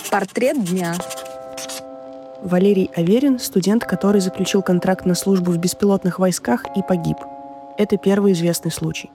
Портрет дня. Валерий Аверин – студент, который заключил контракт на службу в беспилотных войсках и погиб. Это первый известный случай.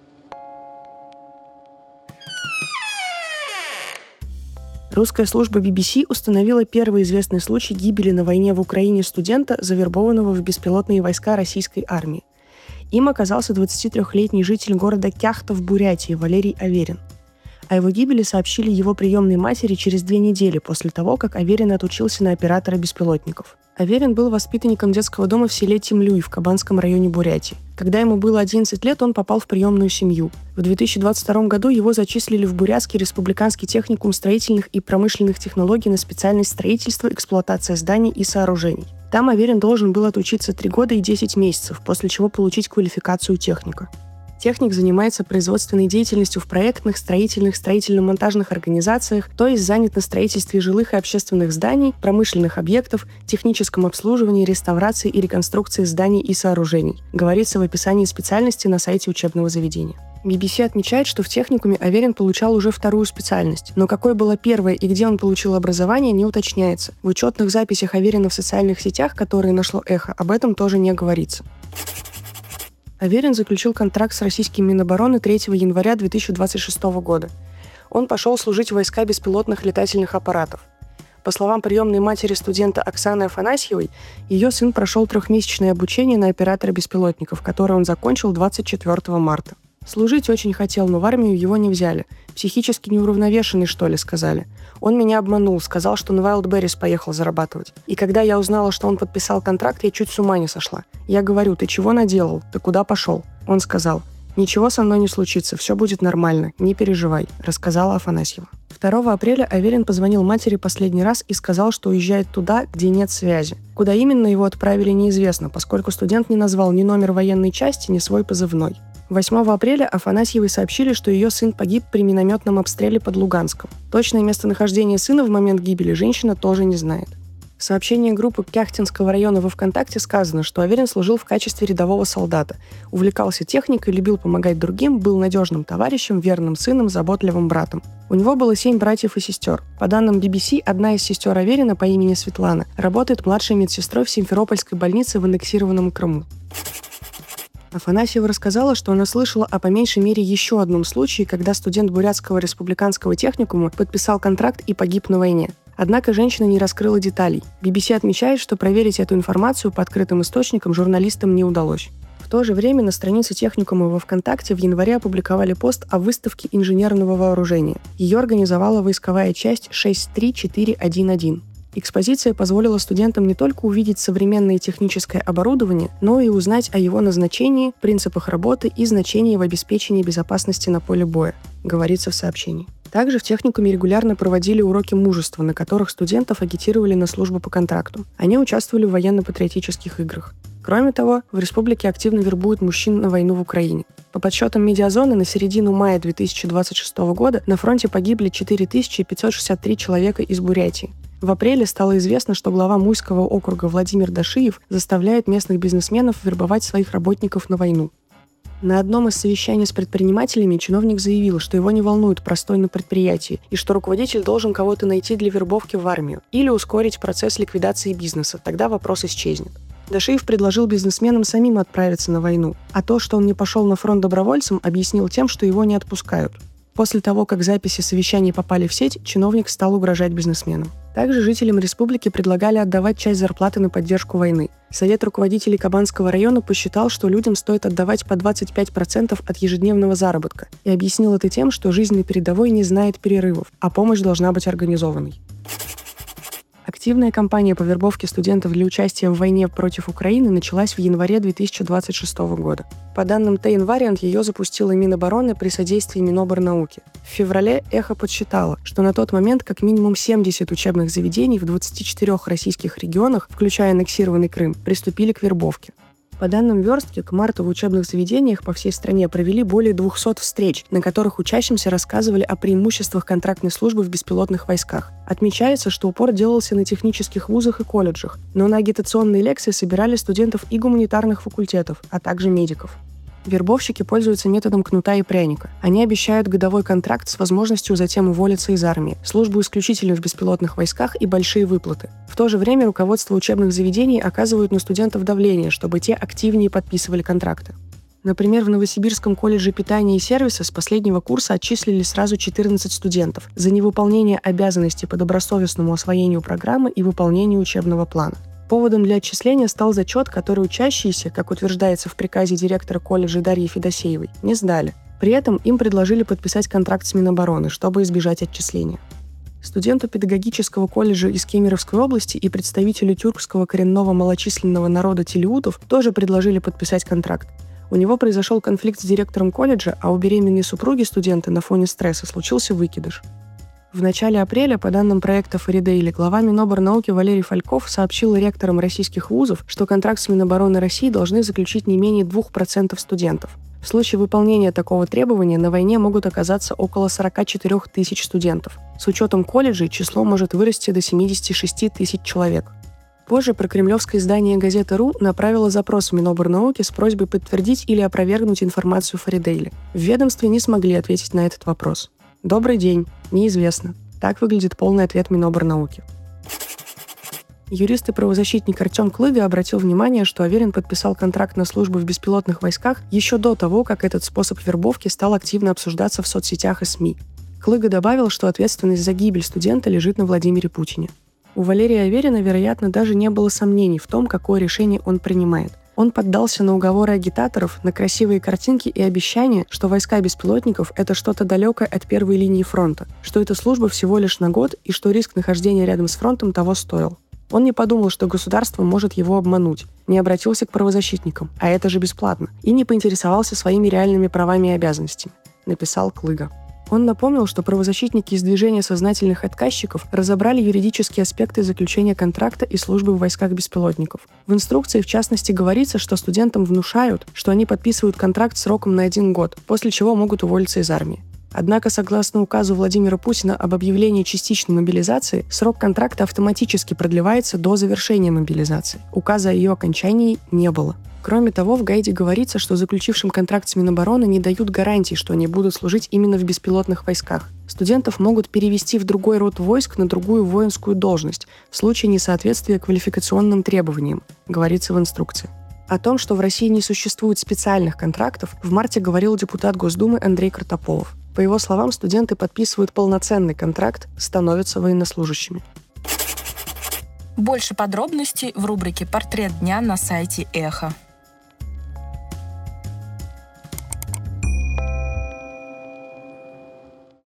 Русская служба BBC установила первый известный случай гибели на войне в Украине студента, завербованного в беспилотные войска российской армии. Им оказался 23-летний житель города Кяхта в Бурятии Валерий Аверин. О его гибели сообщили его приемной матери через 2 недели после того, как Аверин отучился на оператора беспилотников. Аверин был воспитанником детского дома в селе Темлюй в Кабанском районе Бурятии. Когда ему было 11 лет, он попал в приемную семью. В 2022 году его зачислили в Бурятский республиканский техникум строительных и промышленных технологий на специальность строительства, эксплуатация зданий и сооружений. Там Аверин должен был отучиться 3 года и 10 месяцев, после чего получить квалификацию техника. Техник занимается производственной деятельностью в проектных, строительных, строительно-монтажных организациях, то есть занят на строительстве жилых и общественных зданий, промышленных объектов, техническом обслуживании, реставрации и реконструкции зданий и сооружений, говорится в описании специальности на сайте учебного заведения. BBC отмечает, что в техникуме Аверин получал уже 2-ю специальность, но какой была первая и где он получил образование, не уточняется. В учетных записях Аверина в социальных сетях, которые нашло «Эхо», об этом тоже не говорится. Аверин заключил контракт с российским Минобороны 3 января 2026 года. Он пошел служить в войска беспилотных летательных аппаратов. По словам приемной матери студента Оксаны Афанасьевой, ее сын прошел 3-месячное обучение на оператора беспилотников, которое он закончил 24 марта. Служить очень хотел, но в армию его не взяли. Психически неуравновешенный, что ли, сказали. Он меня обманул, сказал, что на Wildberries поехал зарабатывать. И когда я узнала, что он подписал контракт, я чуть с ума не сошла. Я говорю: ты чего наделал? Ты куда пошел? Он сказал: ничего со мной не случится, все будет нормально, не переживай, рассказала Афанасьева. 2 апреля Аверин позвонил матери последний раз и сказал, что уезжает туда, где нет связи. Куда именно его отправили, неизвестно, поскольку студент не назвал ни номер военной части, ни свой позывной. 8 апреля Афанасьевой сообщили, что ее сын погиб при минометном обстреле под Луганском. Точное местонахождение сына в момент гибели женщина тоже не знает. В сообщении группы Кяхтинского района во ВКонтакте сказано, что Аверин служил в качестве рядового солдата, увлекался техникой, любил помогать другим, был надежным товарищем, верным сыном, заботливым братом. У него было 7 братьев и сестер. По данным BBC, одна из сестер Аверина по имени Светлана работает младшей медсестрой в Симферопольской больнице в аннексированном Крыму. Афанасьева рассказала, что она слышала о по меньшей мере еще одном случае, когда студент Бурятского республиканского техникума подписал контракт и погиб на войне. Однако женщина не раскрыла деталей. BBC отмечает, что проверить эту информацию по открытым источникам журналистам не удалось. В то же время на странице техникума во ВКонтакте в январе опубликовали пост о выставке инженерного вооружения. Ее организовала войсковая часть 63411. Экспозиция позволила студентам не только увидеть современное техническое оборудование, но и узнать о его назначении, принципах работы и значении в обеспечении безопасности на поле боя, говорится в сообщении. Также в техникуме регулярно проводили уроки мужества, на которых студентов агитировали на службу по контракту. Они участвовали в военно-патриотических играх. Кроме того, в республике активно вербуют мужчин на войну в Украине. По подсчетам Медиазоны, на середину мая 2026 года на фронте погибли 4563 человека из Бурятии. В апреле стало известно, что глава Муйского округа Владимир Дашиев заставляет местных бизнесменов вербовать своих работников на войну. На одном из совещаний с предпринимателями чиновник заявил, что его не волнует простой на предприятии и что руководитель должен кого-то найти для вербовки в армию или ускорить процесс ликвидации бизнеса, тогда вопрос исчезнет. Дашиев предложил бизнесменам самим отправиться на войну, а то, что он не пошел на фронт добровольцем, объяснил тем, что его не отпускают. После того, как записи совещаний попали в сеть, чиновник стал угрожать бизнесменам. Также жителям республики предлагали отдавать часть зарплаты на поддержку войны. Совет руководителей Кабанского района посчитал, что людям стоит отдавать по 25% от ежедневного заработка, и объяснил это тем, что жизнь на передовой не знает перерывов, а помощь должна быть организованной. Активная кампания по вербовке студентов для участия в войне против Украины началась в январе 2026 года. По данным ТЭ-Инвариант, ее запустила Минобороны при содействии Миноборнауки. В феврале «Эхо» подсчитало, что на тот момент как минимум 70 учебных заведений в 24 российских регионах, включая аннексированный Крым, приступили к вербовке. По данным «Верстки», к марту в учебных заведениях по всей стране провели более 200 встреч, на которых учащимся рассказывали о преимуществах контрактной службы в беспилотных войсках. Отмечается, что упор делался на технических вузах и колледжах, но на агитационные лекции собирали студентов и гуманитарных факультетов, а также медиков. Вербовщики пользуются методом кнута и пряника. Они обещают годовой контракт с возможностью затем уволиться из армии, службу исключительно в беспилотных войсках и большие выплаты. В то же время руководство учебных заведений оказывают на студентов давление, чтобы те активнее подписывали контракты. Например, в Новосибирском колледже питания и сервиса с последнего курса отчислили сразу 14 студентов за невыполнение обязанностей по добросовестному освоению программы и выполнению учебного плана. Поводом для отчисления стал зачет, который учащиеся, как утверждается в приказе директора колледжа Дарьи Федосеевой, не сдали. При этом им предложили подписать контракт с Минобороны, чтобы избежать отчисления. Студенту педагогического колледжа из Кемеровской области и представителю тюркского коренного малочисленного народа телеутов тоже предложили подписать контракт. У него произошел конфликт с директором колледжа, а у беременной супруги студента на фоне стресса случился выкидыш. В начале апреля, по данным проекта Фаридейли, глава Миноборнауки Валерий Фальков сообщил ректорам российских вузов, что контракт с Минобороны России должны заключить не менее 2% студентов. В случае выполнения такого требования на войне могут оказаться около 44 тысяч студентов. С учетом колледжей число может вырасти до 76 тысяч человек. Позже прокремлевское издание «Газета.ру» направило запрос в Миноборнауки с просьбой подтвердить или опровергнуть информацию Фаридейли. В ведомстве не смогли ответить на этот вопрос. Добрый день. Неизвестно. Так выглядит полный ответ Миноборнауки. Юрист и правозащитник Артем Клыга обратил внимание, что Аверин подписал контракт на службу в беспилотных войсках еще до того, как этот способ вербовки стал активно обсуждаться в соцсетях и СМИ. Клыга добавил, что ответственность за гибель студента лежит на Владимире Путине. У Валерия Аверина, вероятно, даже не было сомнений в том, какое решение он принимает. Он поддался на уговоры агитаторов, на красивые картинки и обещания, что войска беспилотников — это что-то далекое от первой линии фронта, что эта служба всего лишь на год и что риск нахождения рядом с фронтом того стоил. Он не подумал, что государство может его обмануть, не обратился к правозащитникам, а это же бесплатно, и не поинтересовался своими реальными правами и обязанностями, написал Клыга. Он напомнил, что правозащитники из движения сознательных отказчиков разобрали юридические аспекты заключения контракта и службы в войсках беспилотников. В инструкции, в частности, говорится, что студентам внушают, что они подписывают контракт сроком на 1 год, после чего могут уволиться из армии. Однако, согласно указу Владимира Путина об объявлении частичной мобилизации, срок контракта автоматически продлевается до завершения мобилизации. Указа о ее окончании не было. Кроме того, в гайде говорится, что заключившим контракт с Минобороны не дают гарантий, что они будут служить именно в беспилотных войсках. Студентов могут перевести в другой род войск на другую воинскую должность в случае несоответствия квалификационным требованиям, говорится в инструкции. О том, что в России не существует специальных контрактов, в марте говорил депутат Госдумы Андрей Картополов. По его словам, студенты подписывают полноценный контракт, становятся военнослужащими. Больше подробностей в рубрике «Портрет дня» на сайте Эхо.